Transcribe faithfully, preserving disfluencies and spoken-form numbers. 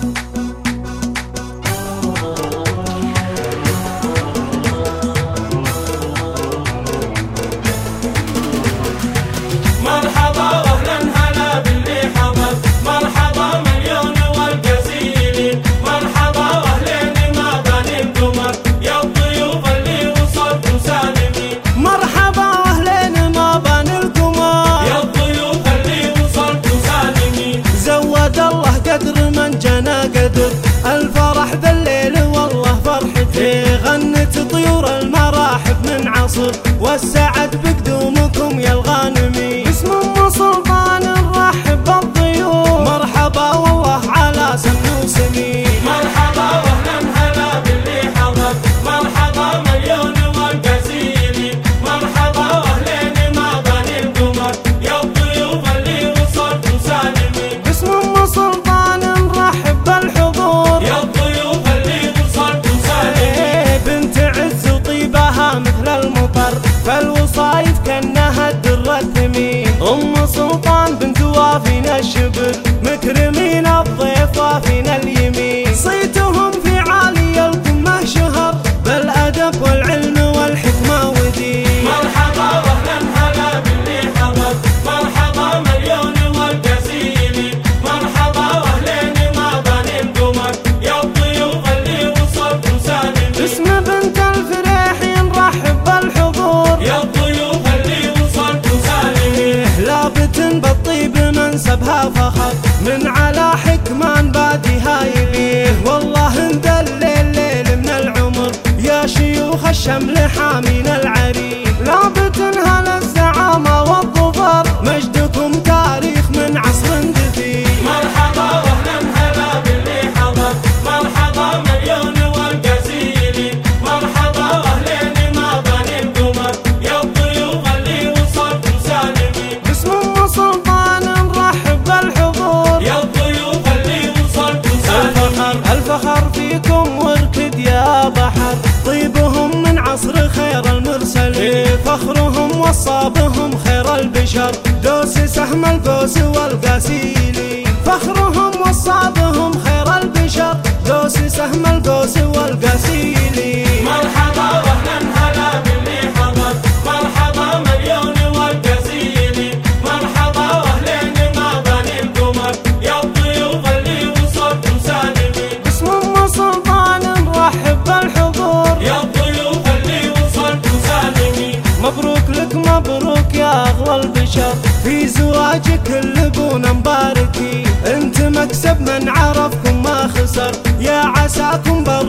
الفرح ذا الليل والله فرحتي، غنت طيور المراحب من عصر، والسعد بقدومكم يا الغانمي. باسم ام سلطان نرحب بالضيوف، مرحبا والله على سمي وسمي. مرحبا واهلا هلا باللي حضر، مرحبا مليون والقزيلي، مرحبا واهلين ما بني القمر، يا الضيوف اللي وصلتوا سالمين. باسم ام سلطان نرحب بالحضور، يا الضيوف اللي وصلتوا سالمين. بنت عز وطيبها مثل المطر، فالوصايف كانها الدر الثمين. ام سلطان بنت وافينا الشبل، مكرمين الضيف وافينا اليمين. صيتهم في عالي القمه شهر، بالادب والعلم والحكمه ودين. مرحبا واهلا هلا باللي حضر، مرحبا مليون والقزيلي، مرحبا واهلين ما بني القمر، يا الضيوف اللي وصلتوا سالمين. باسم بنت الفريح نرحب بالحضور، يا الضيوف اللي وصلتوا سالمين. لابت بالطيب منسبها فخر، من على حكمان باديها يبيه. والله ندلل ليل من العمر، يا شيوخ الشمل حامين العريق. لابت هلا الزعامة والظفر، مجدكم تاريخ من عصر دثير. مرحبا واهلا هلا باللي حضر، مرحبا مليون والقزيلي، مرحبا واهلين ما بني القمر، يا الضيوف اللي وصلتوا سالمين. باسم ام سلطان نرحب بالحضور، يا الضيوف اللي وصلتوا سالمين. الفخر فيكم واركد يا بحر، طيبهم من عصر خير المرسلين. فخرهم وصابهم خير البشر، دوس سهم القوس والقاسيلي. فخرهم وصابهم خير البشر، دوس سهم القوس والقاسيلي. مرحبا واهلا هلا باللي حضر، مرحبا مليون والقزيلي، مرحبا واهلين ما بني القمر، يا الضيوف اللي وصلتوا سالمين. باسم ام سلطان نرحب بالحضور، يا الضيوف اللي وصلتوا سالمين. مبروك لك مبروك يا اغلى البشر، في زواجك اللبون مباركين. انت مكسب من عرفكم ما خسر، يا عساكم بر